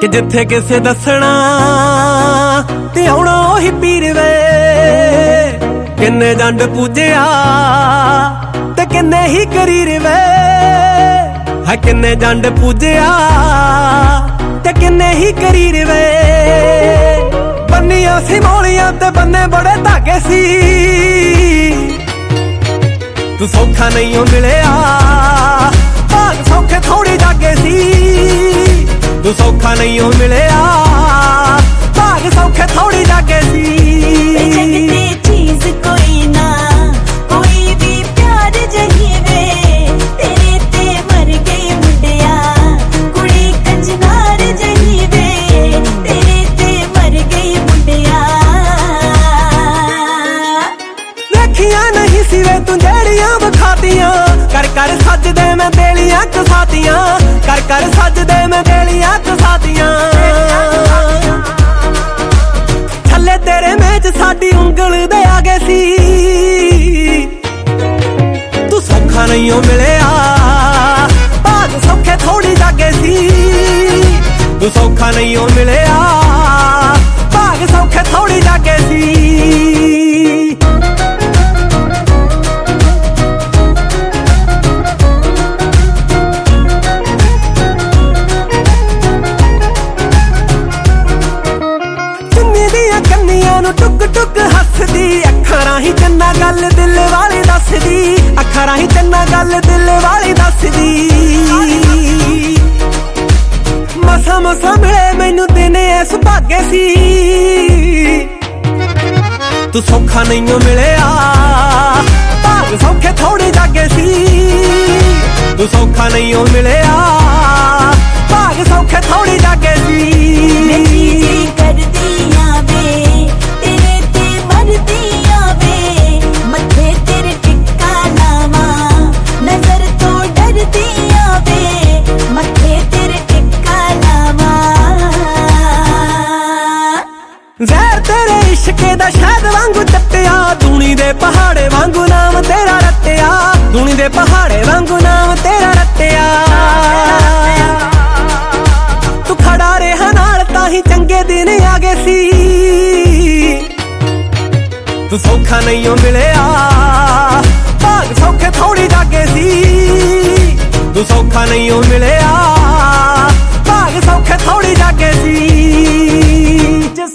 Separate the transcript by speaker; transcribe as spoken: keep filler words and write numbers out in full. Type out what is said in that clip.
Speaker 1: जिथे किसे दसना ते आउणा ओही पीर वे। किन्ने जंड पूजया ते किन्ने ही करीर वे। है किन्ने जंड पूजया ते किन्ने ही करीर वे। बन्नियां सी मौलियां ते बन्ने बड़े धागे सी। तू सौखा नहीं हो मिलिया भाग सौखे थोड़ी जागे सी। तू सौखा नहीं हो मिलिया भाग सौखे थोड़ी जागे सी।
Speaker 2: चीज कोई ना कोई भी प्यार जही वे। तेरे ते मर गई मुंडिया कुड़ी कंजनार जही वे। तेरे ते मर गई मुंडिया
Speaker 1: देखिया नहीं सी वे तू जेड़ियां बखातियां। कर कर सजदे मैं देलियां कसातियां। कर कर सजदे मैं देलियां कसातियां। थल्ले तेरे मेज साडी उंगल दे आगे सी। तू सौखा नहीं हो मिलिया भाग सौखे थोड़ी जागे सी। तू सौखा नहीं हो मिलिया भाग सौखे थोड़ी जागे सी। टुक टुक हसदी अखां राही चन्ना गल दिल वाली दसदी। अखां राही चन्ना गल दिल वाली दसदी। मसा मसा मिले मैनू दिन इस भागे सी। तू सौखा नहीं हो मिलिया भाग सौखे थोड़ी जागे सी। तू सौखा नहीं हो मिलिया भाग सौखे थोड़ी जागे सी। ज़हर तेरे इश्के दा शहद वांगू चट्टिया। दूनी दे पहाड़े वांगू नाम तेरा रट्टिया। दूनी दे पहाड़े वांगू नाम तेरा रट्टिया। तू खड़ा रहा नाल ताही चंगे दिन आ गए सी। तू सौखा नहीं हो मिलिया भाग सौखे थोड़ी जागे सी। तू सौखा नहीं हो मिलिया भाग सौखे थोड़ी जागे सी।